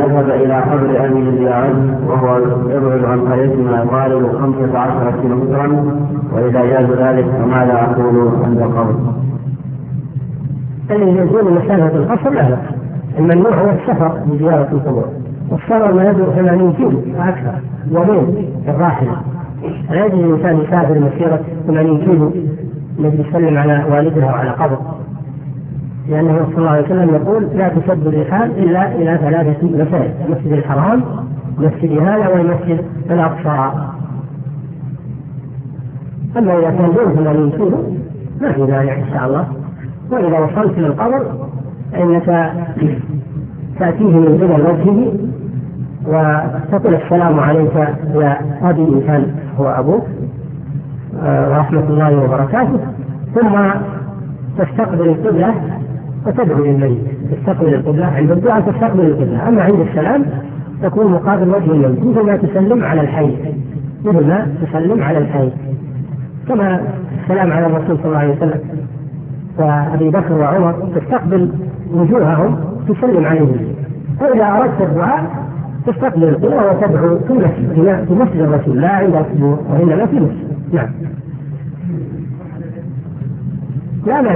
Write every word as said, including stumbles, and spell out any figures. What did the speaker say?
أذهب إلى قبر أبي الزياد وهو يبعد عن قريتنا يقارب خمسة عشر كيلومترا، وإذا جاز ذلك فماذا أقول عند القبر؟ اللي يقول مسافة القصر لا لا، الممنوع هو السفر بزيارة القبور، والسفر ما يبلغ ثمانين كيلو وأكثر يومين الراحلة، لا يجوز الإنسان يسافر مسيرة ثمانين كيلو الذي يسلم على والدها وعلى قبر، لأنه صلى الله عليه وسلم يقول لا تسد الرحال إلا إلى ثلاثة مساجد: المسجد الحرام، مسجد هذا، والمسجد الأقصى. أما إذا كان دون ثمانين كيلو ما في مانع إن شاء الله. وإذا وصلت للقبر فإنك تأتيه من قبل وجهه وتقول السلام عليك يا أبي، إن كان هو أبوك، ورحمة الله وبركاته، ثم تستقبل القبلة وتدعو للميت. تستقبل القبلة عند الدعاء، تستقبل القبلة. أما عند السلام تكون مقابل وجه الميت، مثل ما تسلم على الحي، مثل ما تسلم على الحي، كما السلام على الرسول صلى الله عليه وسلم وأبي بكر وعمر، تستقبل وجوههم تسلم عليهم. فإذا أردت الدعاء تستقبل القبلة وتدعو في مسجد في مسجد الرسول، لا عند القبور وإنما في مسجد. نعم. لا لا